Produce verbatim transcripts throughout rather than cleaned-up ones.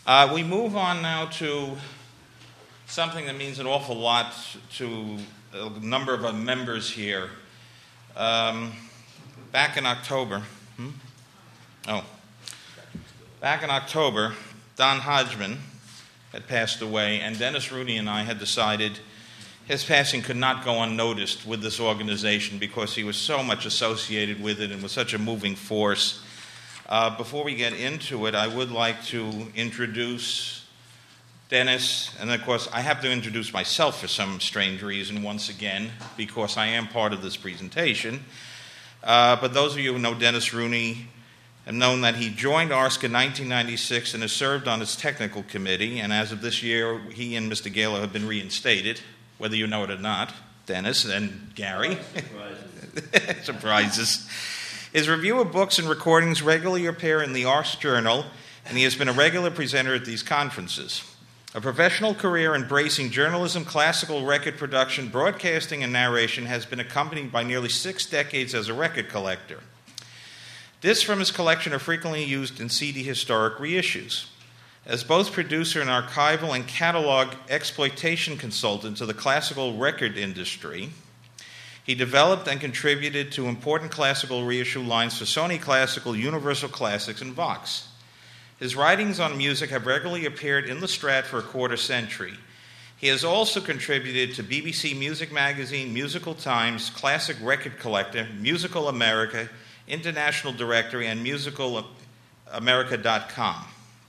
Uh, we move on now to something that means an awful lot to a number of our members here. Um, back in October, hmm? oh, back in October, Don Hodgman had passed away, and Dennis Rooney and I had decided his passing could not go unnoticed with this organization because he was so much associated with it and was such a moving force. Uh, before we get into it, I would like to introduce Dennis, and of course, I have to introduce myself for some strange reason once again, because I am part of this presentation. Uh, but those of you who know Dennis Rooney have known that he joined A R S C in nineteen ninety-six and has served on its technical committee, and as of this year, he and Mister Galo have been reinstated, whether you know it or not, Dennis and Gary. Surprises. Surprises. His review of books and recordings regularly appear in the A R S Journal, and he has been a regular presenter at these conferences. A professional career embracing journalism, classical record production, broadcasting, and narration has been accompanied by nearly six decades as a record collector. Discs from his collection are frequently used in C D historic reissues. As both producer and archival and catalog exploitation consultant to the classical record industry, he developed and contributed to important classical reissue lines for Sony Classical, Universal Classics, and Vox. His writings on music have regularly appeared in the Strat for a quarter century. He has also contributed to B B C Music Magazine, Musical Times, Classic Record Collector, Musical America, International Directory, and musical america dot com.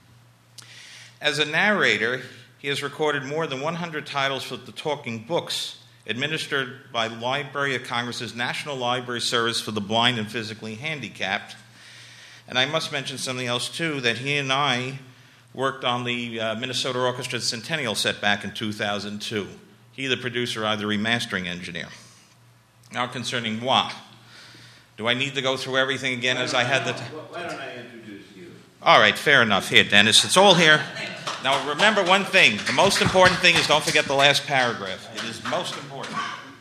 As a narrator, he has recorded more than one hundred titles for the Talking Books, administered by Library of Congress's National Library Service for the Blind and Physically Handicapped. And I must mention something else, too, that he and I worked on the uh, Minnesota Orchestra Centennial set back in two thousand two. He, the producer, I, the remastering engineer. Now concerning moi. Do I need to go through everything again as I had the time? Why don't I introduce you? All right, fair enough. Here, Dennis, it's all here. Now remember one thing. The most important thing is don't forget the last paragraph. It is most important.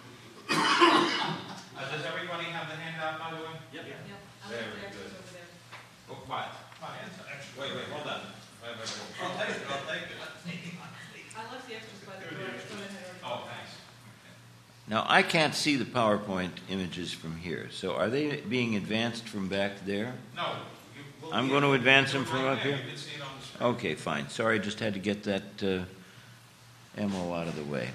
Uh, does everybody have the handout, by the way? Yep. Yep. Very good. Oh, quiet. Quiet. Wait, wait, hold on. Wait, wait, wait. I'll take it, I'll take it. I left the extras by the door. Go ahead. Oh, thanks. Now, I can't see the PowerPoint images from here, so are they being advanced from back there? No. You will I'm be going to able- advance them you're from right up there. here? You can see it on the screen. Okay, fine. Sorry, just had to get that uh, M O out of the way.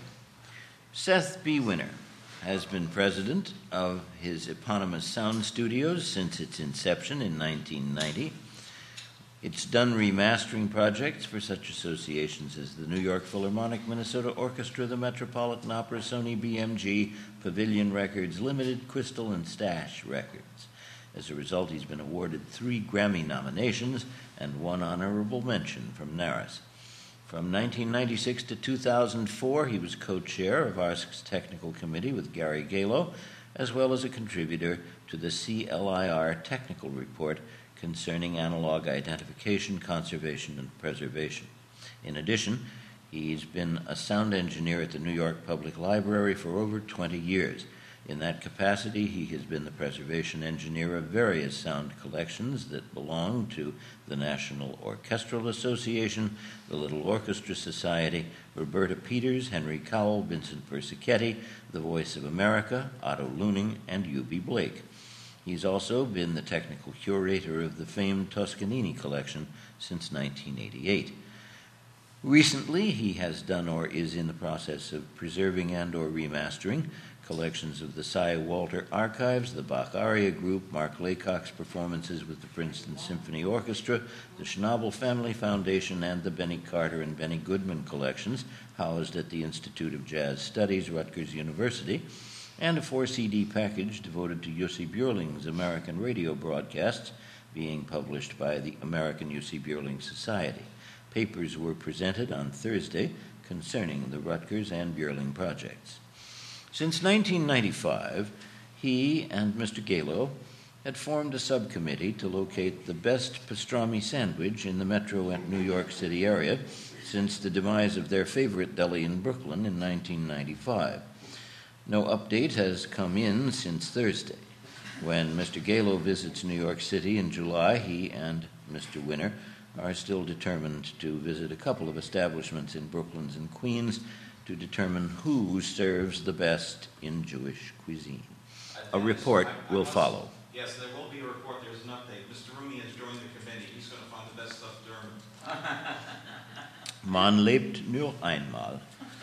Seth B. Winner has been president of his eponymous sound studios since its inception in nineteen ninety. It's done remastering projects for such associations as the New York Philharmonic, Minnesota Orchestra, the Metropolitan Opera, Sony B M G, Pavilion Records Limited, Crystal, and Stash Records. As a result, he's been awarded three Grammy nominations and one honorable mention from NARAS. From nineteen ninety-six to two thousand four, he was co-chair of A R S C's Technical Committee with Gary Galo, as well as a contributor to the C L I R Technical Report concerning analog identification, conservation, and preservation. In addition, he's been a sound engineer at the New York Public Library for over twenty years. In that capacity, he has been the preservation engineer of various sound collections that belong to the National Orchestral Association, the Little Orchestra Society, Roberta Peters, Henry Cowell, Vincent Persichetti, The Voice of America, Otto Luning, and U B Blake. He's also been the technical curator of the famed Toscanini collection since nineteen eighty-eight. Recently, he has done or is in the process of preserving and or remastering collections of the Cy Walter Archives, the Bach Aria Group, Mark Laycock's performances with the Princeton Symphony Orchestra, the Schnabel Family Foundation, and the Benny Carter and Benny Goodman collections housed at the Institute of Jazz Studies, Rutgers University, and a four-C D package devoted to Jussi Björling's American radio broadcasts being published by the American Jussi Björling Society. Papers were presented on Thursday concerning the Rutgers and Björling projects. Since nineteen ninety-five, he and Mister Galo had formed a subcommittee to locate the best pastrami sandwich in the metro and New York City area since the demise of their favorite deli in Brooklyn in nineteen ninety-five. No update has come in since Thursday. When Mister Galo visits New York City in July, he and Mister Winner are still determined to visit a couple of establishments in Brooklands and Queens to determine who serves the best in Jewish cuisine. A report will follow. Yes, there will be a report. There's an update. Mister Rooney has joined the committee. He's going to find the best stuff German. Man lebt nur einmal.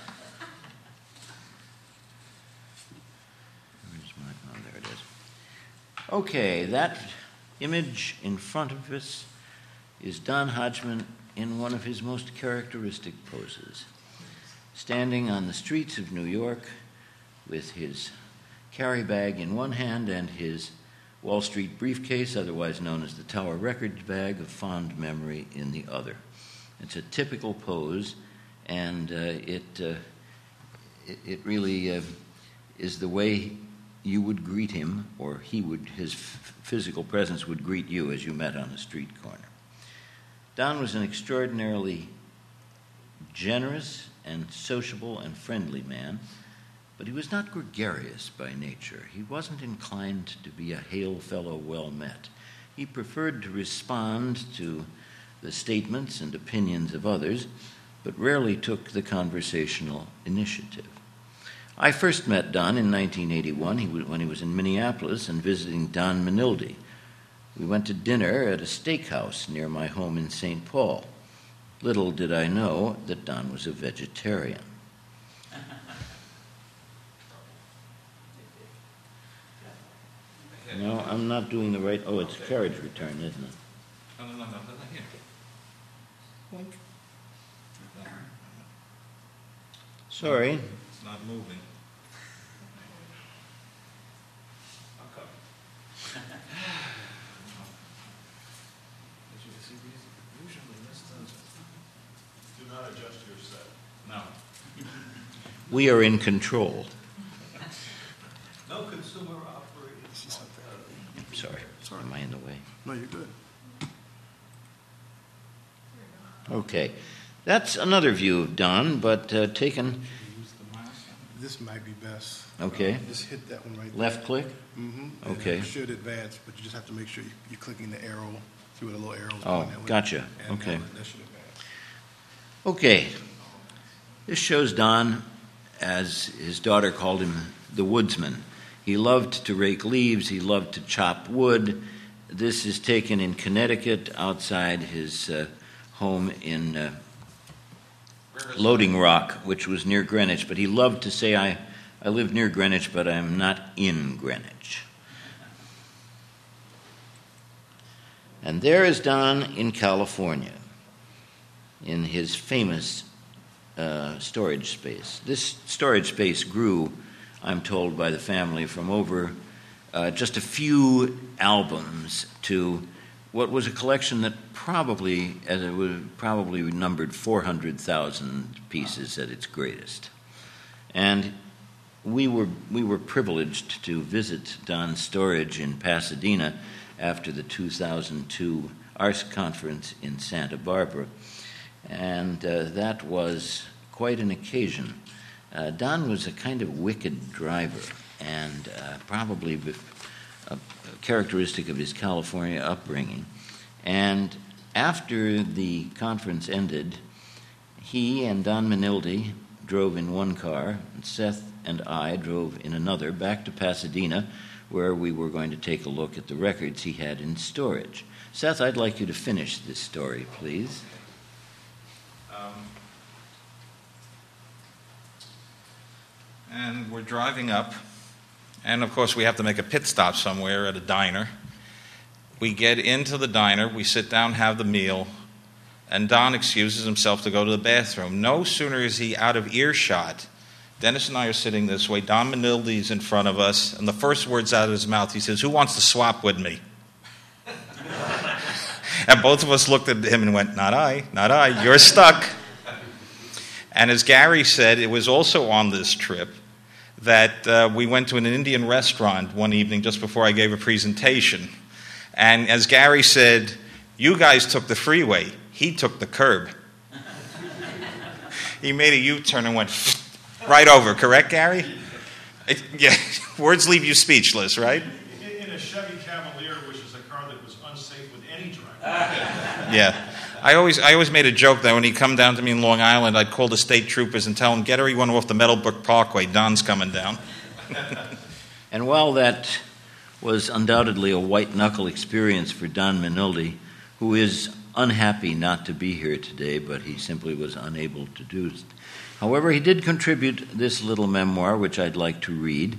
Where's my, oh, there it is. Okay, that image in front of us is Don Hodgman in one of his most characteristic poses, standing on the streets of New York with his carry bag in one hand and his Wall Street briefcase, otherwise known as the Tower Records bag of fond memory, in the other. It's a typical pose, and uh, it, uh, it it really uh, is the way you would greet him, or he would, his f- physical presence would greet you as you met on a street corner. Don was an extraordinarily generous and sociable and friendly man, but he was not gregarious by nature. He wasn't inclined to be a hail fellow well met. He preferred to respond to the statements and opinions of others, but rarely took the conversational initiative. I first met Don in nineteen eighty-one he was, when he was in Minneapolis and visiting Don Manildi. We went to dinner at a steakhouse near my home in Saint Paul. Little did I know that Don was a vegetarian. No, I'm not doing the right... Oh, it's carriage return, isn't it? No, no, no, no, no, here. Boink. Sorry. It's not moving. Okay. Did you see these? Usually this does. Do not adjust your set. No. We are in control. No consumer operated. Sorry. Sorry. Am I in the way? No, you're good. Okay. That's another view of Don, but uh, taken... This might be best. Okay. Uh, just hit that one right there. Left click? Mm-hmm. Okay. It should advance, but you just have to make sure you, you're clicking the arrow, see where the little arrow's Oh, going that way. gotcha. And Okay. That, that should advance. Okay. This shows Don, as his daughter called him, the woodsman. He loved to rake leaves. He loved to chop wood. This is taken in Connecticut, outside his uh, home in uh, Loading Rock, which was near Greenwich. But he loved to say, I, I live near Greenwich, but I'm not in Greenwich. And there is Don in California, in his famous uh, storage space. This storage space grew, I'm told by the family, from over uh, just a few albums to what was a collection that probably, as it was, probably numbered four hundred thousand pieces at its greatest. And we were we were privileged to visit Don's storage in Pasadena after the two thousand two ARS conference in Santa Barbara, and uh, that was quite an occasion. Uh, Don was a kind of wicked driver, and uh, probably a characteristic of his California upbringing. And after the conference ended, he and Don Manildi drove in one car, and Seth and I drove in another back to Pasadena, where we were going to take a look at the records he had in storage. Seth, I'd like you to finish this story, please. Um, and we're driving up, and of course we have to make a pit stop somewhere at a diner. We get into the diner, we sit down, have the meal, and Don excuses himself to go to the bathroom. No sooner is he out of earshot, Dennis and I are sitting this way, Don Manildi's in front of us, and the first words out of his mouth, he says, "Who wants to swap with me?" And both of us looked at him and went, "Not I, not I, you're stuck." And as Gary said, it was also on this trip that uh, we went to an Indian restaurant one evening just before I gave a presentation. And as Gary said, you guys took the freeway, he took the curb. He made a U-turn and went right over, correct, Gary? It, yeah, words leave you speechless, right? In, in a Chevy Cavalier, which is a car that was unsafe with any driver. Yeah. I always, I always made a joke that when he'd come down to me in Long Island, I'd call the state troopers and tell them, get everyone off the Meadowbrook Parkway, Don's coming down. And while that was undoubtedly a white-knuckle experience for Don Manildi, who is unhappy not to be here today, but he simply was unable to do it. However, he did contribute this little memoir, which I'd like to read.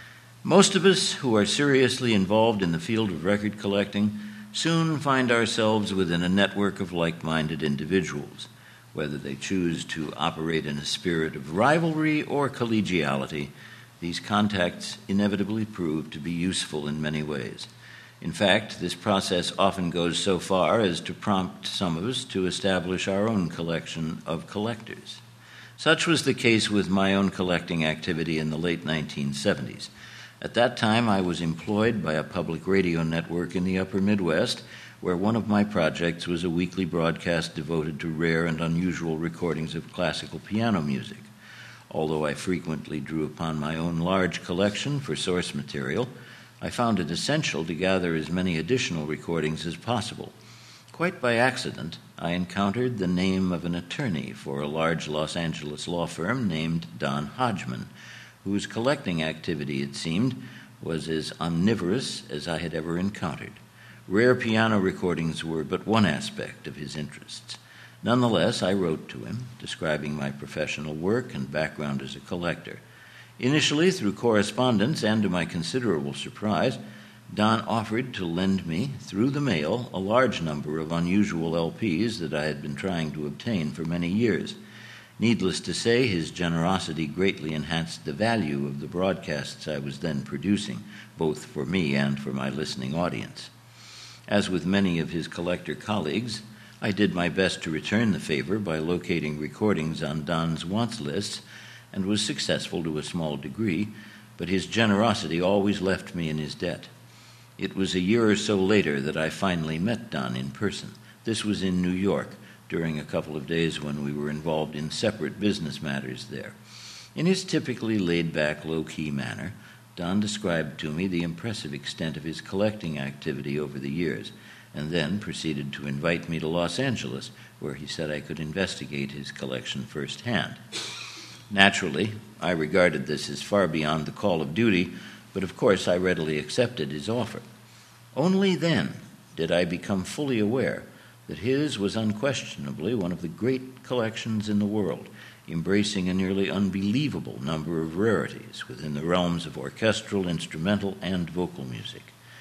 Most of us who are seriously involved in the field of record collecting soon find ourselves within a network of like-minded individuals, whether they choose to operate in a spirit of rivalry or collegiality. These contacts inevitably prove to be useful in many ways. In fact, this process often goes so far as to prompt some of us to establish our own collection of collectors. Such was the case with my own collecting activity in the late nineteen seventies. At that time, I was employed by a public radio network in the upper Midwest, where one of my projects was a weekly broadcast devoted to rare and unusual recordings of classical piano music. Although I frequently drew upon my own large collection for source material, I found it essential to gather as many additional recordings as possible. Quite by accident, I encountered the name of an attorney for a large Los Angeles law firm named Don Hodgman, whose collecting activity, it seemed, was as omnivorous as I had ever encountered. Rare piano recordings were but one aspect of his interests. Nonetheless, I wrote to him, describing my professional work and background as a collector. Initially, through correspondence, and to my considerable surprise, Don offered to lend me, through the mail, a large number of unusual L Ps that I had been trying to obtain for many years. Needless to say, his generosity greatly enhanced the value of the broadcasts I was then producing, both for me and for my listening audience. As with many of his collector colleagues, I did my best to return the favor by locating recordings on Don's wants lists, and was successful to a small degree, but his generosity always left me in his debt. It was a year or so later that I finally met Don in person. This was in New York, during a couple of days when we were involved in separate business matters there. In his typically laid-back, low-key manner, Don described to me the impressive extent of his collecting activity over the years, and then proceeded to invite me to Los Angeles, where he said I could investigate his collection firsthand. Naturally, I regarded this as far beyond the call of duty, but of course I readily accepted his offer. Only then did I become fully aware that his was unquestionably one of the great collections in the world, embracing a nearly unbelievable number of rarities within the realms of orchestral, instrumental, and vocal music.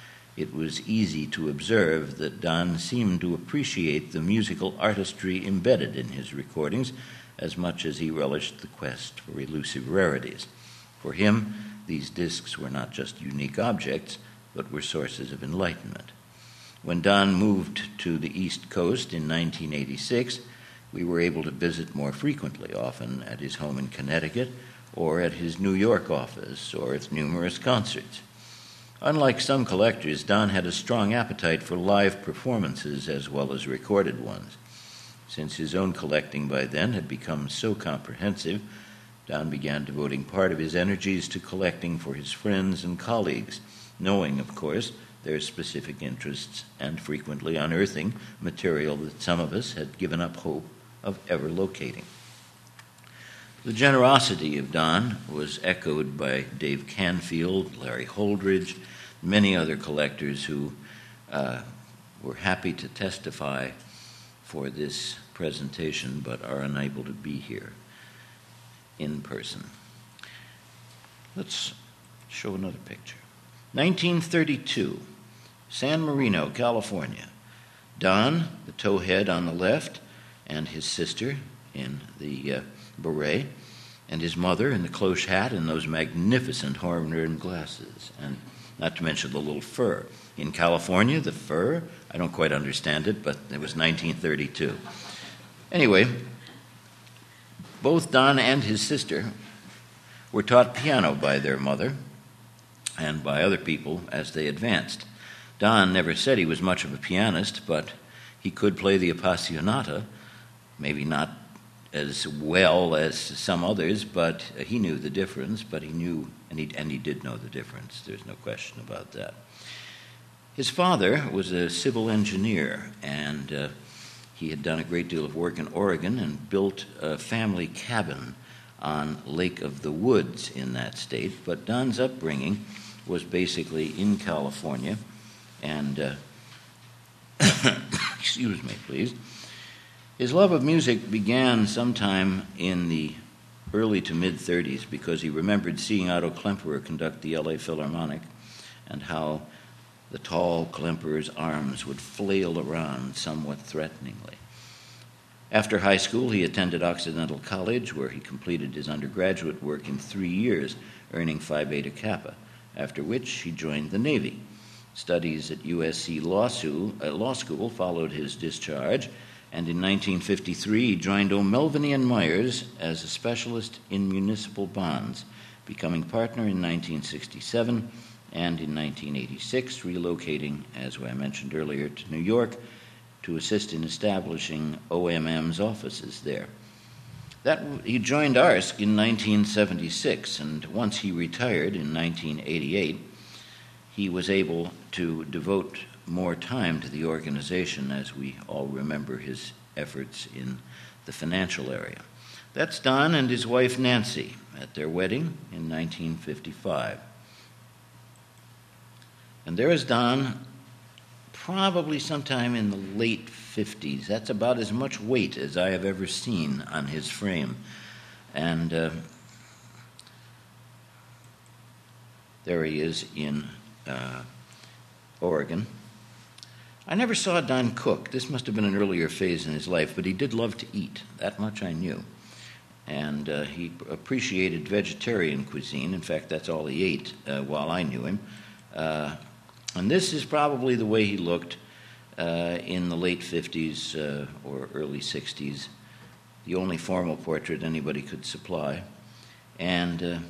It was easy to observe that Don seemed to appreciate the musical artistry embedded in his recordings as much as he relished the quest for elusive rarities. For him, these discs were not just unique objects, but were sources of enlightenment. When Don moved to the East Coast in nineteen eighty-six, we were able to visit more frequently, often at his home in Connecticut or at his New York office or at numerous concerts. Unlike some collectors, Don had a strong appetite for live performances as well as recorded ones. Since his own collecting by then had become so comprehensive, Don began devoting part of his energies to collecting for his friends and colleagues, knowing, of course, their specific interests and frequently unearthing material that some of us had given up hope of ever locating. The generosity of Don was echoed by Dave Canfield, Larry Holdridge, many other collectors who uh, were happy to testify for this presentation but are unable to be here in person. Let's show another picture. nineteen thirty-two, San Marino, California. Don, the towhead on the left, and his sister in the uh, beret, and his mother in the cloche hat and those magnificent horn-rimmed glasses, and not to mention the little fur. In California, the fur, I don't quite understand it, but it was nineteen thirty-two. Anyway, both Don and his sister were taught piano by their mother and by other people as they advanced. Don never said he was much of a pianist, but he could play the Appassionata, maybe not as well as some others, but he knew the difference, but he knew, and he, and he did know the difference. There's no question about that. His father was a civil engineer, and uh, He had done a great deal of work in Oregon and built a family cabin on Lake of the Woods in that state. But Don's upbringing was basically in California, and uh, excuse me, please. His love of music began sometime in the early to mid-thirties because he remembered seeing Otto Klemperer conduct the L A Philharmonic and how the tall Klemperer's arms would flail around somewhat threateningly. After high school, he attended Occidental College, where he completed his undergraduate work in three years, earning Phi Beta Kappa, after which he joined the Navy. Studies at U S C Law School, uh, Law School followed his discharge, and in nineteen fifty-three he joined O'Melveny and Myers as a specialist in municipal bonds, becoming partner in nineteen sixty-seven, and in nineteen eighty-six relocating, as I mentioned earlier, to New York to assist in establishing O M M's offices there. That, he joined A R S C in nineteen seventy-six, and once he retired in nineteen eighty-eight, he was able to devote more time to the organization, as we all remember his efforts in the financial area. That's Don and his wife Nancy at their wedding in nineteen fifty-five. And there is Don, probably sometime in the late fifties. That's about as much weight as I have ever seen on his frame. And uh, there he is in uh, Oregon. I never saw Don cook. This must have been an earlier phase in his life, but he did love to eat. That much I knew. And uh, he appreciated vegetarian cuisine. In fact, that's all he ate uh, while I knew him. Uh, and this is probably the way he looked uh, in the late fifties uh, or early sixties, the only formal portrait anybody could supply. And uh,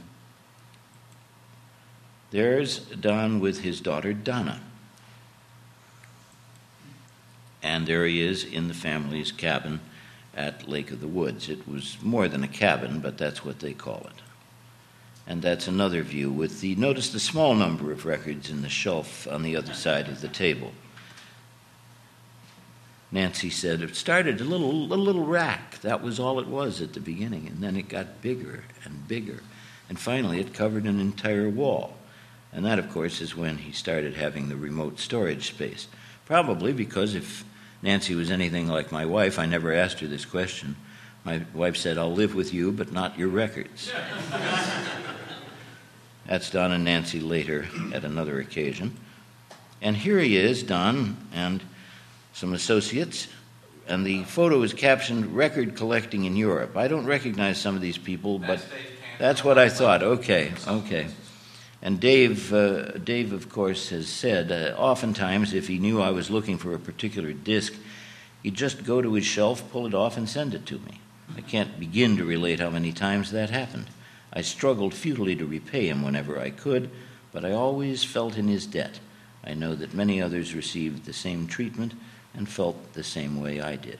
there's Don with his daughter Donna. And there he is in the family's cabin at Lake of the Woods. It was more than a cabin, but that's what they call it. And that's another view with the, notice the small number of records in the shelf on the other side of the table. Nancy said it started a little, a little rack. That was all it was at the beginning, and then it got bigger and bigger. And finally it covered an entire wall. And that, of course, is when he started having the remote storage space. Probably because if Nancy was anything like my wife, I never asked her this question. My wife said, "I'll live with you, but not your records." That's Don and Nancy later at another occasion. And here he is, Don and some associates, and the photo is captioned "Record Collecting in Europe." I don't recognize some of these people, but that's what I thought. Okay, okay. And Dave, uh, Dave, of course, has said, uh, oftentimes if he knew I was looking for a particular disc, he'd just go to his shelf, pull it off, and send it to me. I can't begin to relate how many times that happened. I struggled futilely to repay him whenever I could, but I always felt in his debt. I know that many others received the same treatment and felt the same way I did.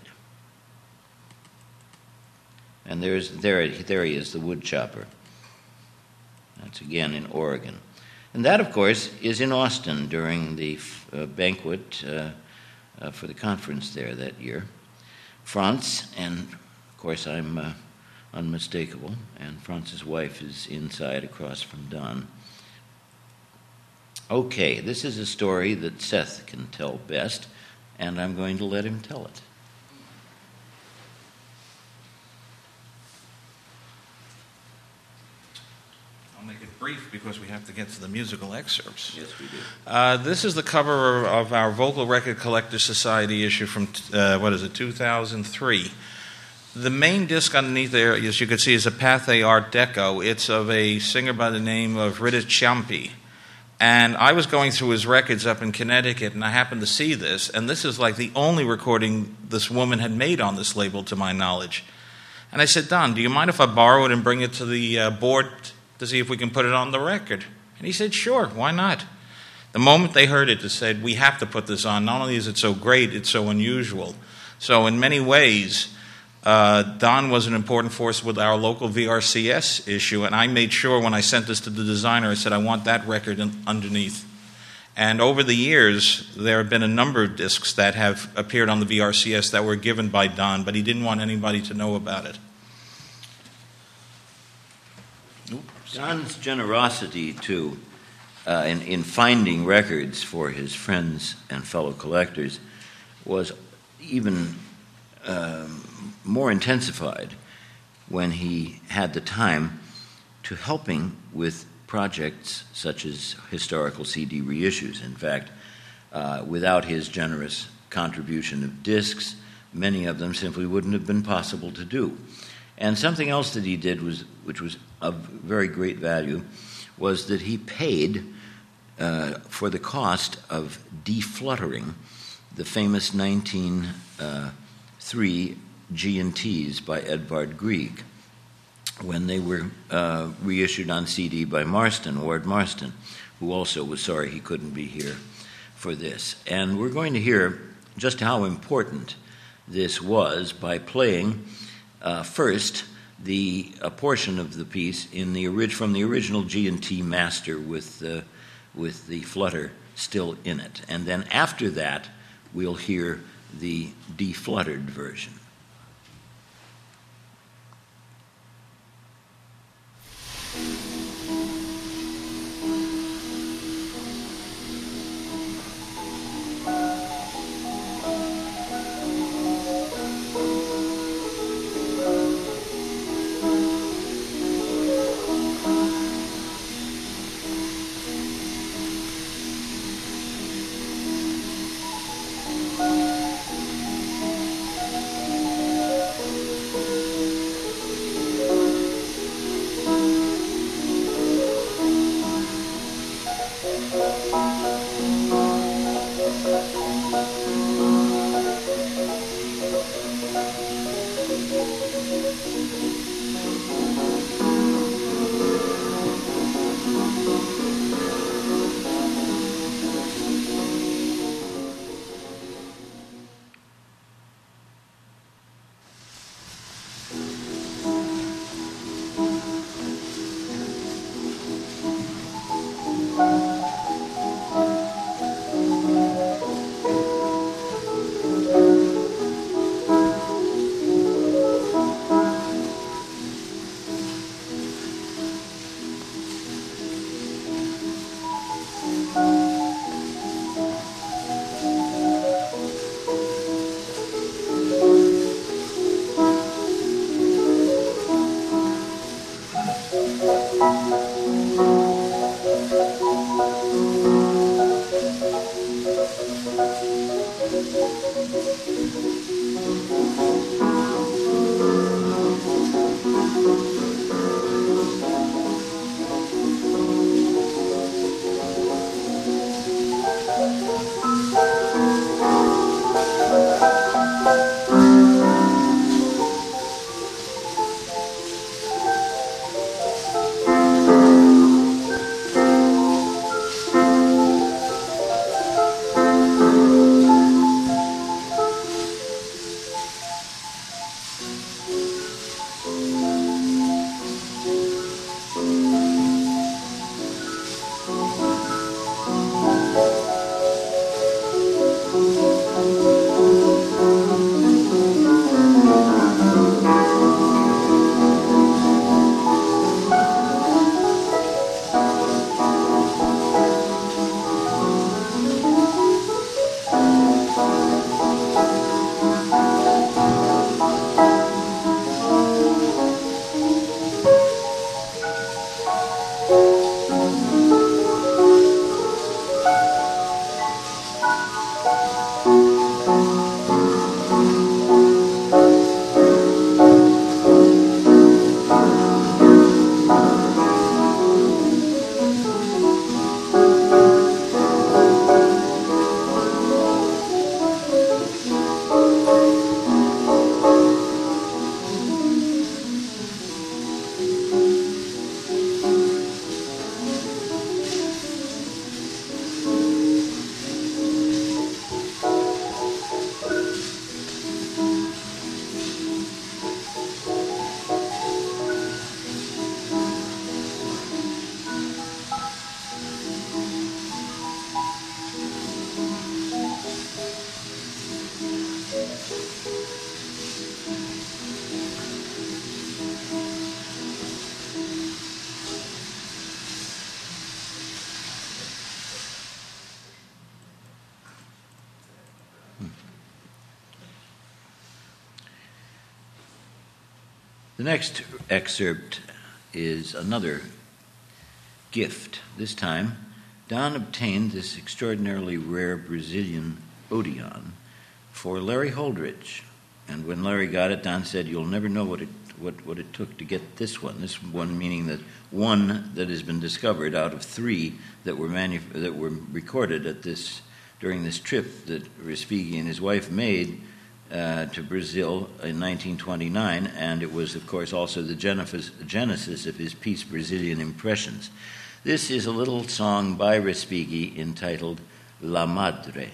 And there's there, there he is, the wood chopper. That's again in Oregon. And that, of course, is in Austin during the uh, banquet uh, uh, for the conference there that year. Franz, and of course I'm uh, unmistakable, and Franz's wife is inside across from Don. Okay, this is a story that Seth can tell best, and I'm going to let him tell it. I'll make it brief because we have to get to the musical excerpts. Yes, we do. Uh, this is the cover of our Vocal Record Collectors Society issue from, uh, what is it, two thousand three. The main disc underneath there, as you can see, is a Pathé Art Deco. It's of a singer by the name of Rita Ciampi. And I was going through his records up in Connecticut, and I happened to see this, and this is like the only recording this woman had made on this label, to my knowledge. And I said, "Don, do you mind if I borrow it and bring it to the uh, board to see if we can put it on the record?" And he said, "Sure, why not?" The moment they heard it, they said, "We have to put this on. Not only is it so great, it's so unusual." So in many ways, uh, Don was an important force with our local V R C S issue, and I made sure when I sent this to the designer, I said, "I want that record in, underneath." And over the years, there have been a number of discs that have appeared on the V R C S that were given by Don, but he didn't want anybody to know about it. Don's generosity, too, uh, in, in finding records for his friends and fellow collectors was even um, more intensified when he had the time to helping with projects such as historical C D reissues. In fact, uh, without his generous contribution of discs, many of them simply wouldn't have been possible to do. And something else that he did, was, which was of very great value, was that he paid uh, for the cost of defluttering the famous nineteen oh three G and Ts by Edvard Grieg, when they were uh, reissued on C D by Marston, Ward Marston, who also was sorry he couldn't be here for this. And we're going to hear just how important this was by playing uh, first the a portion of the piece in the orig- from the original G and T master with uh, with the flutter still in it, and then after that we'll hear the defluttered version. The next excerpt is another gift. This time, Don obtained this extraordinarily rare Brazilian Odeon for Larry Holdridge. And when Larry got it, Don said, "You'll never know what it what, what it took to get this one." This one meaning that one that has been discovered out of three that were manu- that were recorded at this during this trip that Respighi and his wife made uh, to Brazil in nineteen twenty-nine, and it was, of course, also the genesis, genesis of his piece Brazilian Impressions. This is a little song by Respighi entitled La Madre.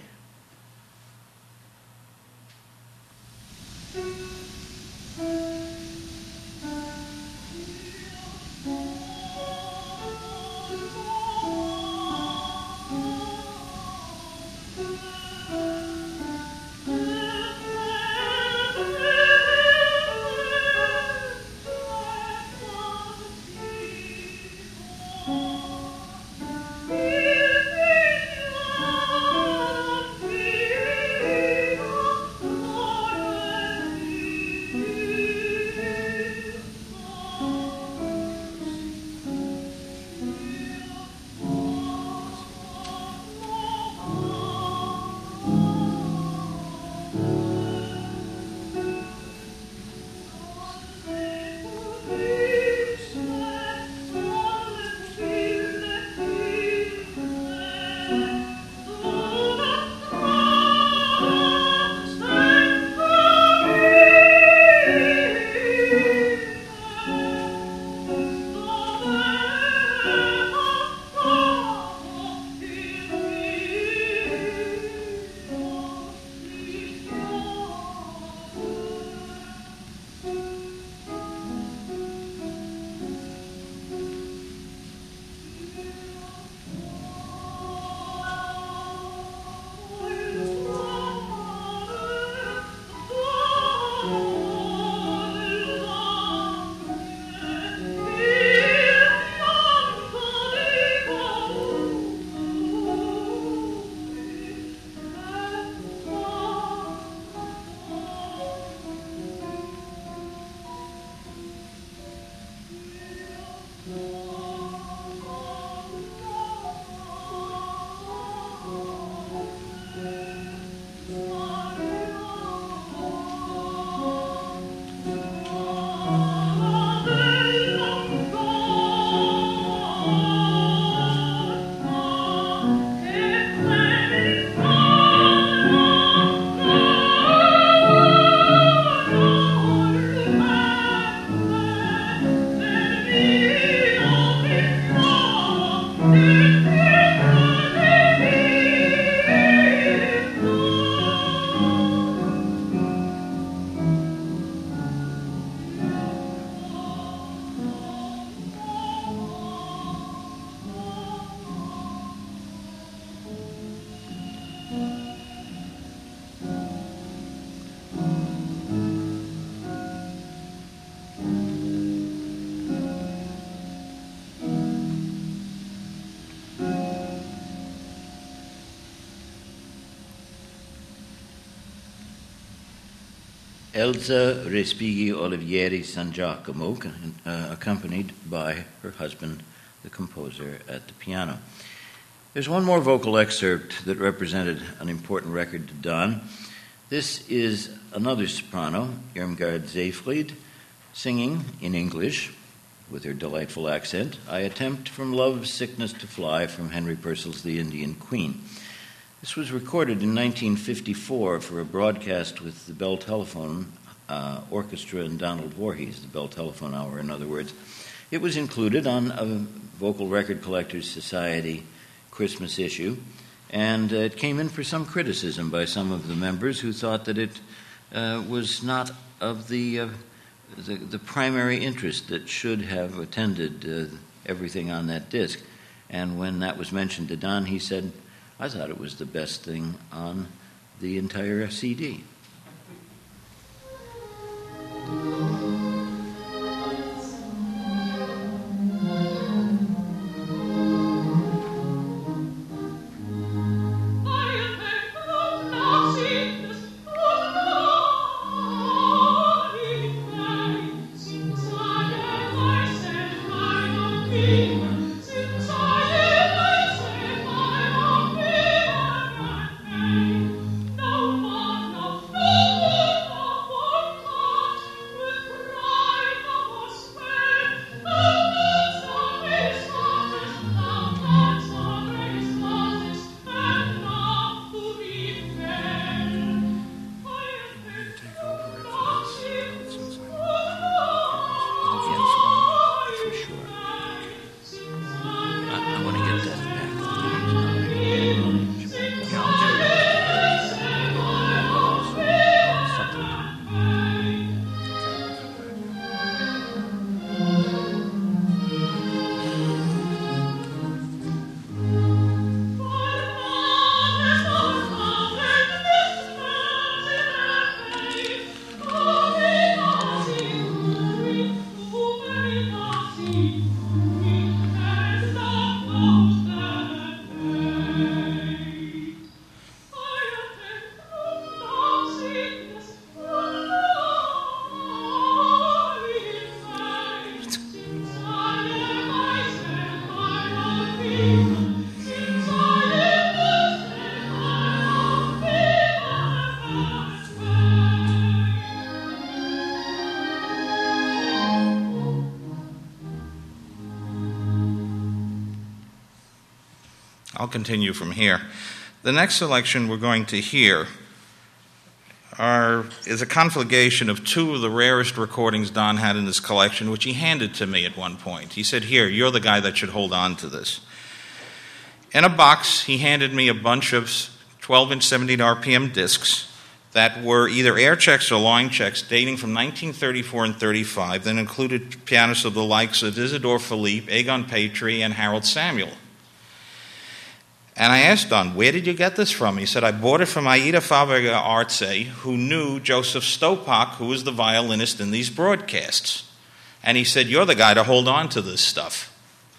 Elsa Respighi Olivieri San Giacomo, uh, accompanied by her husband, the composer, at the piano. There's one more vocal excerpt that represented an important record to Don. This is another soprano, Irmgard Seyfried, singing in English with her delightful accent, "I Attempt from Love, Sickness to Fly" from Henry Purcell's The Indian Queen. This was recorded in nineteen fifty-four for a broadcast with the Bell Telephone uh, Orchestra and Donald Voorhees, the Bell Telephone Hour, in other words. It was included on a Vocal Record Collectors Society Christmas issue, and uh, it came in for some criticism by some of the members who thought that it uh, was not of the, uh, the the primary interest that should have attended uh, everything on that disc. And when that was mentioned to Don, he said, "I thought it was the best thing on the entire C D." Thank you. I'll continue from here. The next selection we're going to hear are, is a conflagration of two of the rarest recordings Don had in his collection, which he handed to me at one point. He said, "Here, you're the guy that should hold on to this." In a box, he handed me a bunch of twelve-inch seventeen R P M discs that were either air checks or line checks dating from nineteen thirty-four and thirty-five that included pianists of the likes of Isidore Philippe, Egon Patry, and Harold Samuel. And I asked Don, "Where did you get this from?" He said, "I bought it from Aida Faberga Arce, who knew Joseph Stopak, who was the violinist in these broadcasts." And he said, "You're the guy to hold on to this stuff."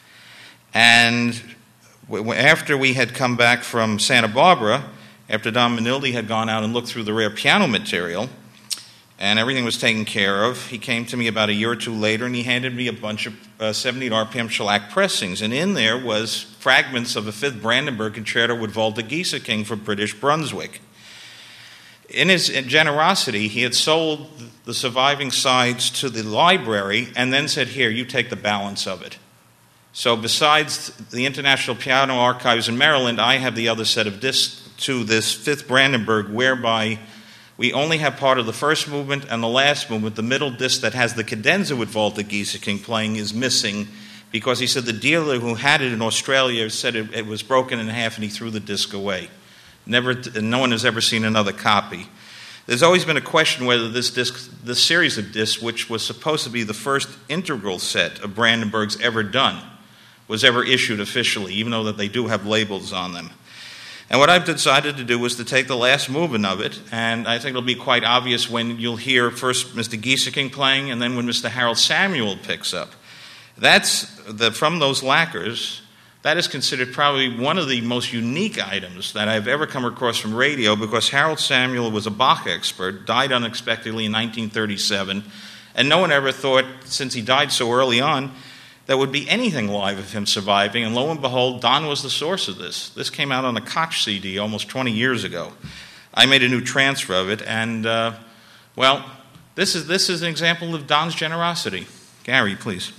And after we had come back from Santa Barbara, after Don Manildi had gone out and looked through the rare piano material, and everything was taken care of, he came to me about a year or two later, and he handed me a bunch of uh, seventeen R P M shellac pressings. And in there was fragments of a Fifth Brandenburg Concerto with Walter Gieseking for British Brunswick. In his generosity, he had sold the surviving sides to the library and then said, "Here, you take the balance of it." So besides the International Piano Archives in Maryland, I have the other set of discs to this Fifth Brandenburg, whereby we only have part of the first movement and the last movement. The middle disc that has the cadenza with Walter Gieseking playing is missing because he said the dealer who had it in Australia said it, it was broken in half and he threw the disc away. Never, no one has ever seen another copy. There's always been a question whether this disc, this series of discs, which was supposed to be the first integral set of Brandenburgs ever done, was ever issued officially, even though that they do have labels on them. And what I've decided to do was to take the last movement of it, and I think it'll be quite obvious when you'll hear first Mister Gieseking playing and then when Mister Harold Samuel picks up. That's the, from those lacquers, that is considered probably one of the most unique items that I've ever come across from radio, because Harold Samuel was a Bach expert, died unexpectedly in nineteen thirty-seven, and no one ever thought, since he died so early on, there would be anything live of him surviving, and lo and behold, Don was the source of this. This came out on a Koch C D almost twenty years ago. I made a new transfer of it, and, uh, well, this is, this is an example of Don's generosity. Gary, please.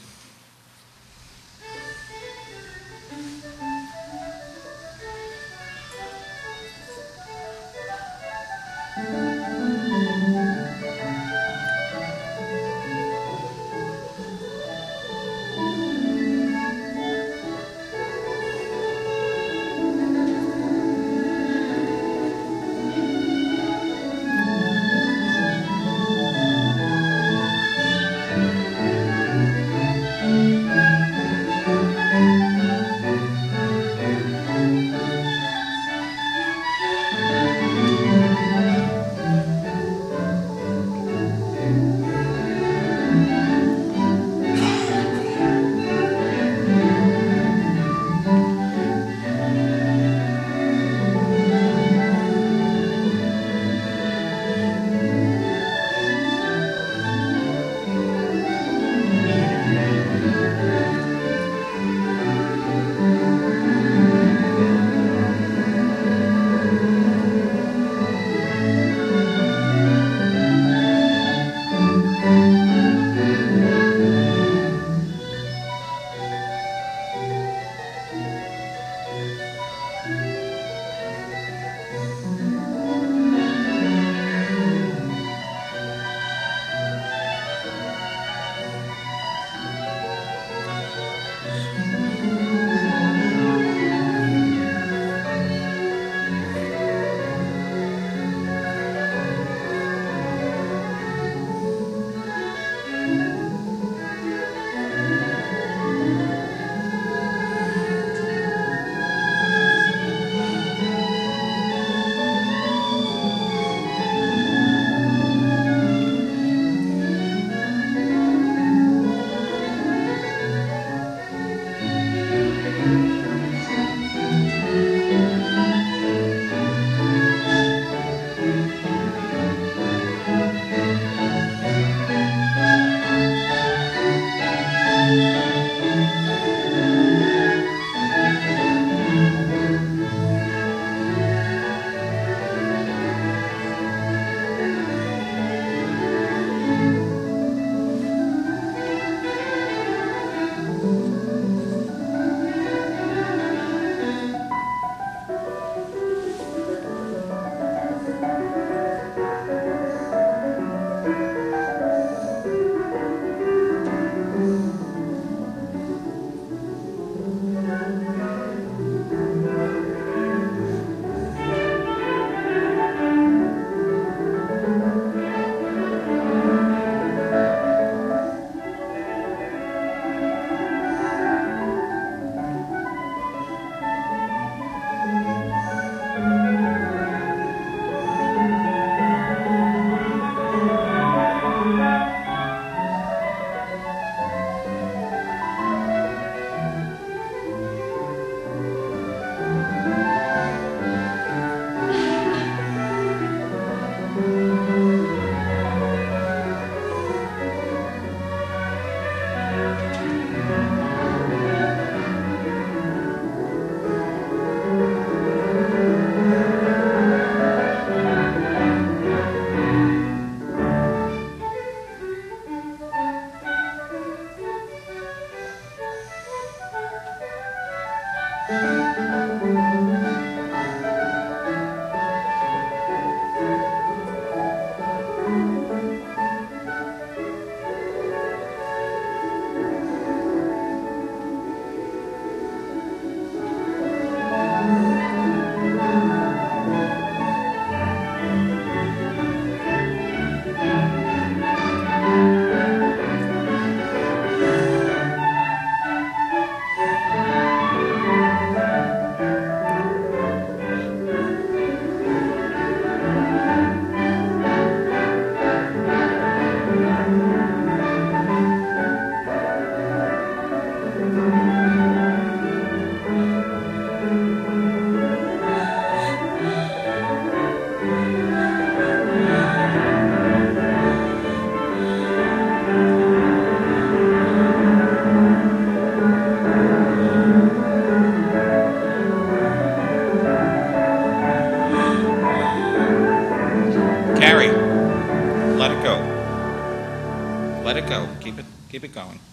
Carrie, let it go. Let it go. Keep it, keep it going.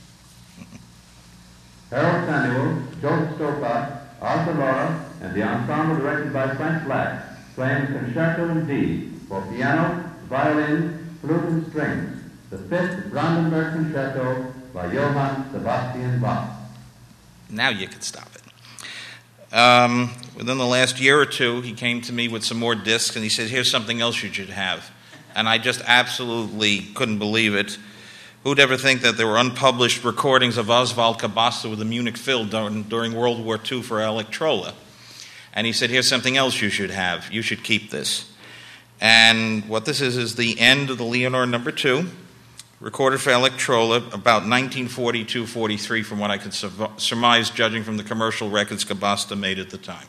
Harold Samuel, Joseph Stopa, Arthur Laura, and the ensemble directed by Frank Black, playing Concerto in D for piano, violin, flute, and strings, the fifth Brandenburg Concerto by Johann Sebastian Bach. Now you can stop it. Um, within the last year or two, he came to me with some more discs, and he said, here's something else you should have. And I just absolutely couldn't believe it. Who'd ever think that there were unpublished recordings of Oswald Kabasta with the Munich Phil during, during World War Two for Electrola? And he said, here's something else you should have. You should keep this. And what this is is the end of the Leonore number two, recorded for Electrola about nineteen forty-two forty-three, from what I could surmise, judging from the commercial records Kabasta made at the time.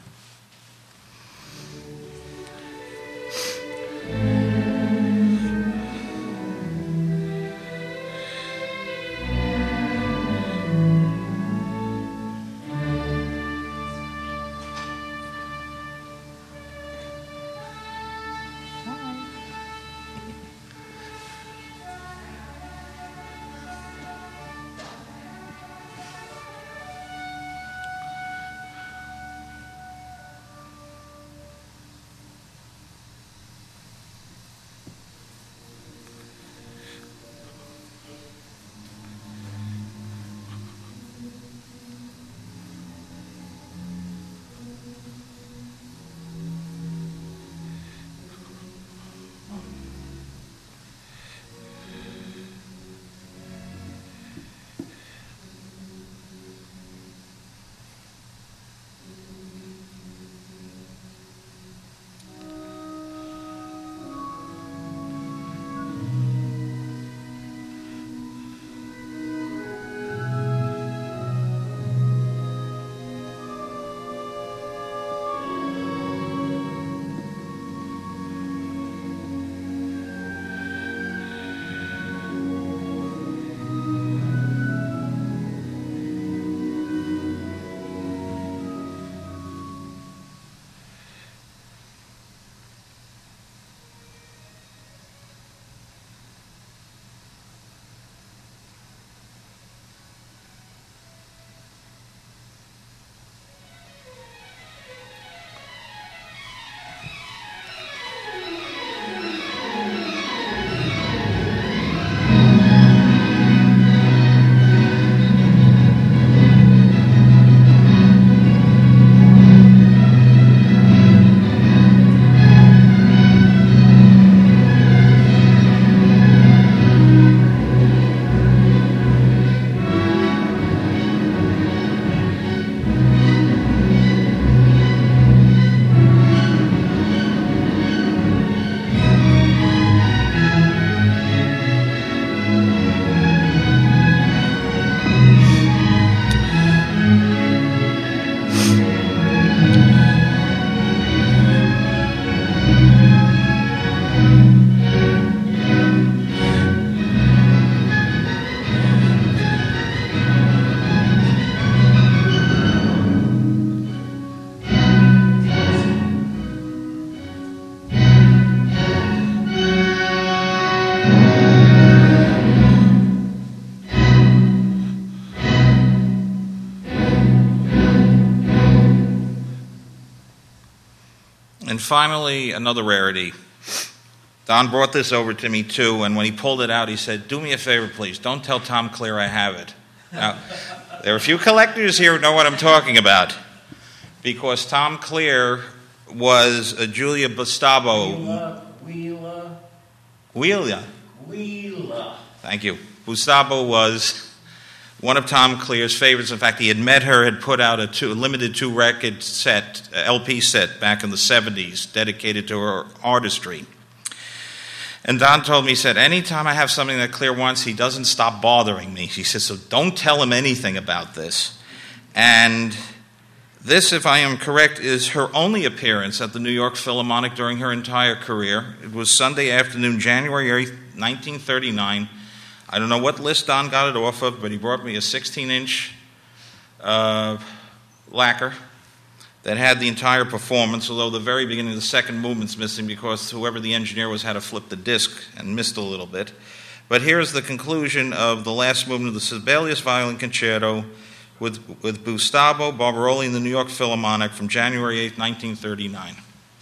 And finally, another rarity. Don brought this over to me too, and when he pulled it out, he said, "Do me a favor, please. Don't tell Tom Clear I have it." Now, there are a few collectors here who know what I'm talking about, because Tom Clear was a Julia Bustabo. Wheeler, Wheeler, Wheeler. Wheeler. Thank you. Bustabo was one of Tom Clear's favorites. In fact, he had met her, had put out a, two, a limited two-record set, L P set back in the seventies, dedicated to her artistry. And Don told me, he said, anytime I have something that Clear wants, he doesn't stop bothering me. He said, so don't tell him anything about this. And this, if I am correct, is her only appearance at the New York Philharmonic during her entire career. It was Sunday afternoon, January eighth, nineteen thirty-nine. I don't know what list Don got it off of, but he brought me a sixteen-inch uh, lacquer that had the entire performance, although the very beginning of the second movement's missing because whoever the engineer was had to flip the disc and missed a little bit. But here's the conclusion of the last movement of the Sibelius Violin Concerto with, with Bustabo Barbaroli in the New York Philharmonic from January eighth, nineteen thirty-nine.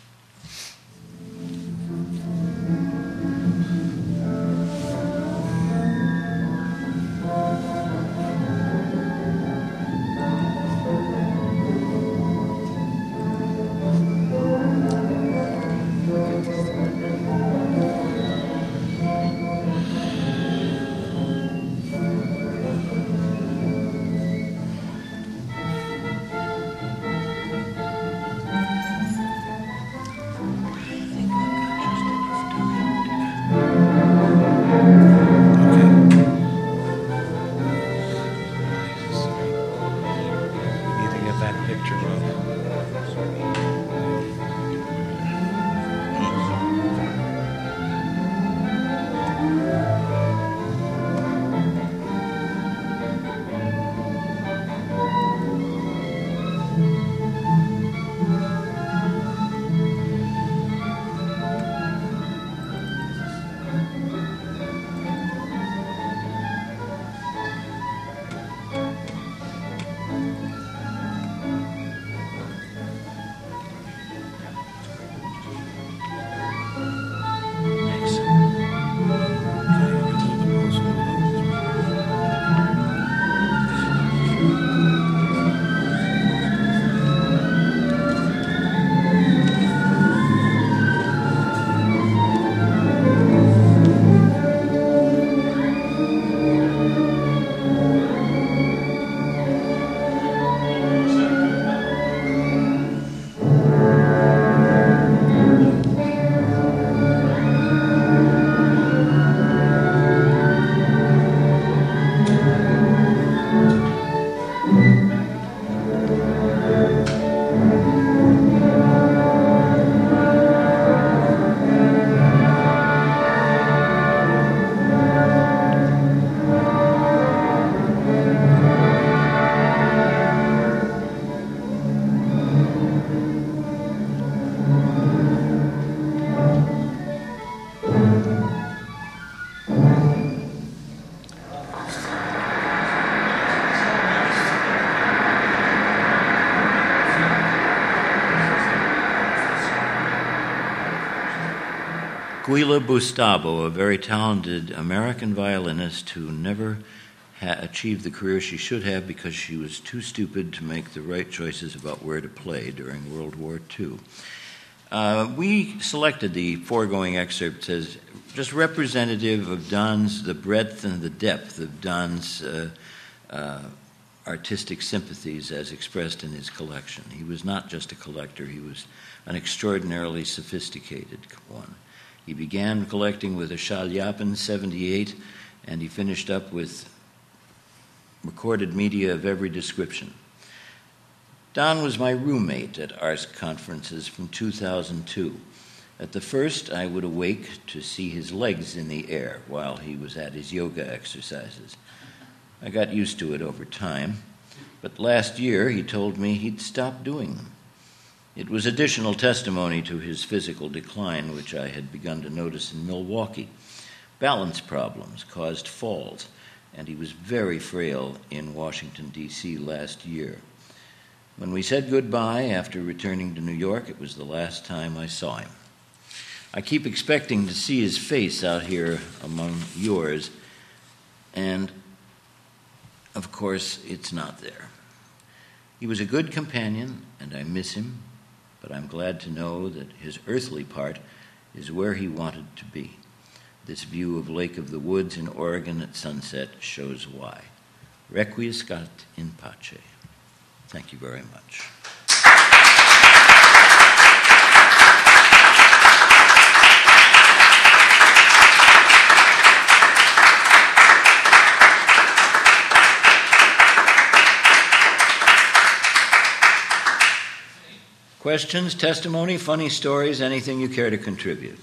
Giulia Bustabo, a very talented American violinist who never ha- achieved the career she should have because she was too stupid to make the right choices about where to play during World War Two. Uh, we selected the foregoing excerpts as just representative of Don's, the breadth and the depth of Don's uh, uh, artistic sympathies as expressed in his collection. He was not just a collector, he was an extraordinarily sophisticated one. He began collecting with a Schalyapin seventy-eight, and he finished up with recorded media of every description. Don was my roommate at Ars conferences from two thousand two. At the first, I would awake to see his legs in the air while he was at his yoga exercises. I got used to it over time, but last year he told me he'd stop doing them. It was additional testimony to his physical decline, which I had begun to notice in Milwaukee. Balance problems caused falls, and he was very frail in Washington, D C last year. When we said goodbye after returning to New York, it was the last time I saw him. I keep expecting to see his face out here among yours, and of course, it's not there. He was a good companion, and I miss him, but I'm glad to know that his earthly part is where he wanted to be. This view of Lake of the Woods in Oregon at sunset shows why. Requiescat in pace. Thank you very much. Questions, testimony, funny stories, anything you care to contribute?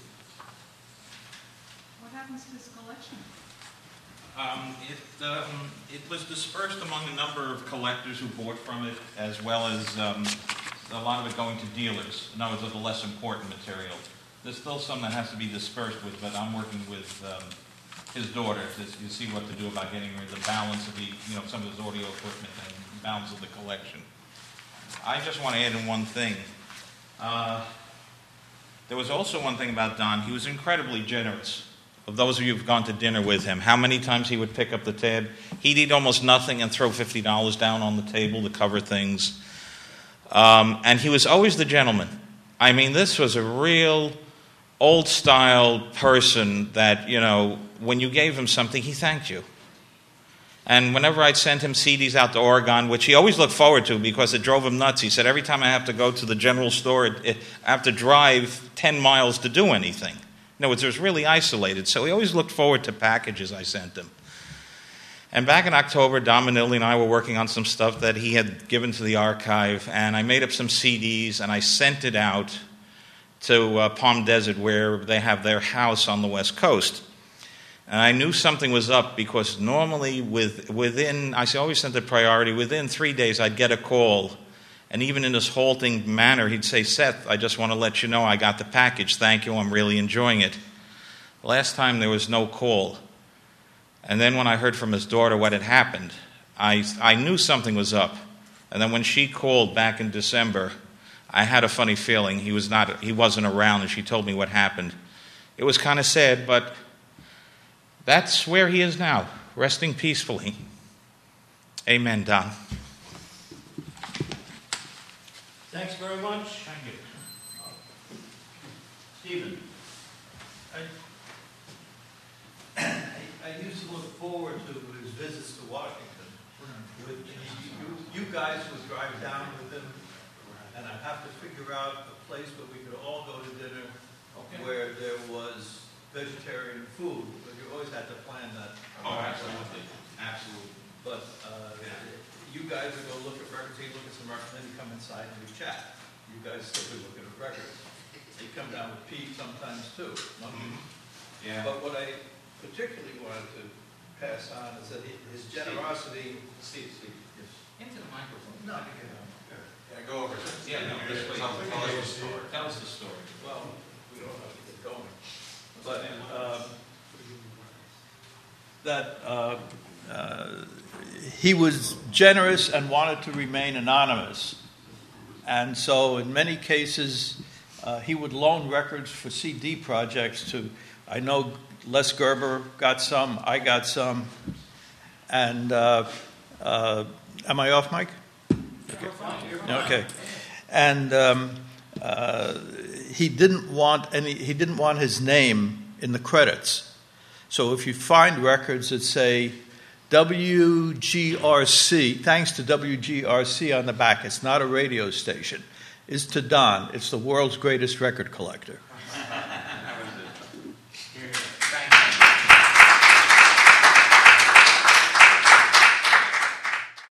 What happens to this collection? Um, it, um, it was dispersed among a number of collectors who bought from it, as well as um, a lot of it going to dealers. In other words, of the less important material. There's still some that has to be dispersed with, but I'm working with um, his daughter to you see what to do about getting rid of the balance of the, you know, some of his audio equipment and balance of the collection. I just want to add in one thing. Uh, there was also one thing about Don. He was incredibly generous. Of those of you who've gone to dinner with him, how many times he would pick up the tab? He'd eat almost nothing and throw fifty dollars down on the table to cover things. Um, and he was always the gentleman. I mean, this was a real old-style person that, you know, when you gave him something, he thanked you. And whenever I'd send him C Ds out to Oregon, which he always looked forward to because it drove him nuts, he said, every time I have to go to the general store, it, it, I have to drive ten miles to do anything. In other words, it was really isolated. So he always looked forward to packages I sent him. And back in October, Don Manilli and I were working on some stuff that he had given to the archive, and I made up some C Ds, and I sent it out to uh, Palm Desert, where they have their house on the West Coast. And I knew something was up because normally with, within, I always sent it priority, within three days I'd get a call. And even in this halting manner, he'd say, Seth, I just want to let you know I got the package. Thank you, I'm really enjoying it. Last time there was no call. And then when I heard from his daughter what had happened, I, I knew something was up. And then when she called back in December, I had a funny feeling he was not, he wasn't around, and she told me what happened. It was kind of sad, but that's where he is now, resting peacefully. Amen, Don. Thanks very much. Thank you. Stephen. I, I used to look forward to his visits to Washington. With, you, you guys would drive down with him, and I'd have to figure out a place where we could all go to dinner, okay, where there was vegetarian food. You always had to plan that. Oh, absolutely. Absolutely. But uh, yeah. You guys would go look at records, he'd look at some records, then he'd come inside and we'd chat. You guys still could look at records. He'd come down with Pete sometimes too. Mm-hmm. Yeah. But what I particularly wanted to pass on is that he, his generosity. Steve, Steve, yes. Into the microphone. No, you know. Yeah, go over. Yeah, no, this way. Tell, tell us the story. Tell us the story. Well, we don't have to get going. But um, that uh, uh, he was generous and wanted to remain anonymous. And so in many cases, uh, he would loan records for C D projects to, I know Les Gerber got some, I got some. And uh, uh, am I off mic? Okay. Okay. And um, uh, he didn't want any, he didn't want his name in the credits. So if you find records that say W G R C, thanks to W G R C on the back, it's not a radio station, it's to Don, it's the world's greatest record collector.